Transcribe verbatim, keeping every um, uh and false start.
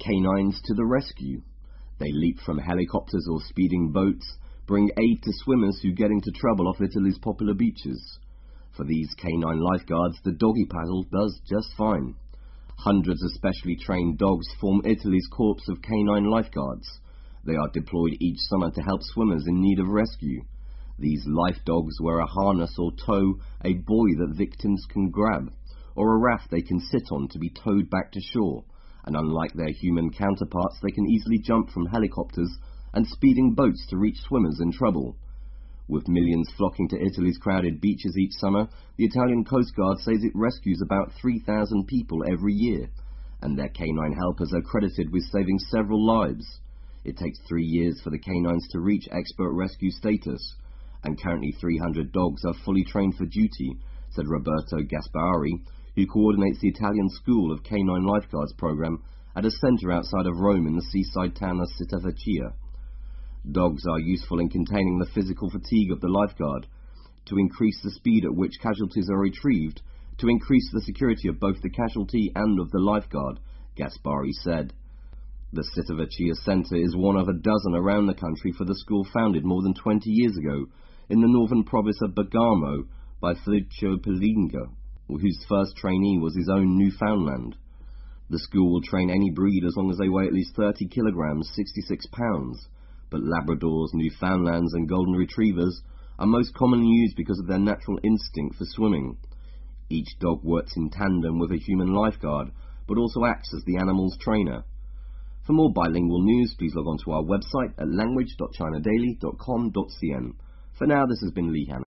Canines to the rescue. They leap from helicopters or speeding boats, bring aid to swimmers who get into trouble off Italy's popular beaches. For these canine lifeguards, the doggy paddle does just fine. Hundreds of specially trained dogs form Italy's corps of canine lifeguards. They are deployed each summer to help swimmers in need of rescue. These life dogs wear a harness or tow a buoy that victims can grab, or a raft they can sit on to be towed back to shore, and unlike their human counterparts, they can easily jump from helicopters and speeding boats to reach swimmers in trouble. With millions flocking to Italy's crowded beaches each summer, the Italian Coast Guard says it rescues about three thousand people every year, and their canine helpers are credited with saving several lives. It takes three years for the canines to reach expert rescue status, and currently three hundred dogs are fully trained for duty, said Roberto Gaspari, who coordinates the Italian School of Canine Lifeguards program at a centre outside of Rome in the seaside town of Civitavecchia. Dogs are useful in containing the physical fatigue of the lifeguard, to increase the speed at which casualties are retrieved, to increase the security of both the casualty and of the lifeguard, Gaspari said. The Civitavecchia Centre is one of a dozen around the country for the school founded more than twenty years ago in the northern province of Bergamo by Felicio Pellinga, whose first trainee was his own Newfoundland. The school will train any breed as long as they weigh at least thirty kilograms, sixty-six pounds, but Labradors, Newfoundlands and Golden Retrievers are most commonly used because of their natural instinct for swimming. Each dog works in tandem with a human lifeguard, but also acts as the animal's trainer. For more bilingual news, please log on to our website at language dot china daily dot com dot c n. For now, this has been Lee Hanna.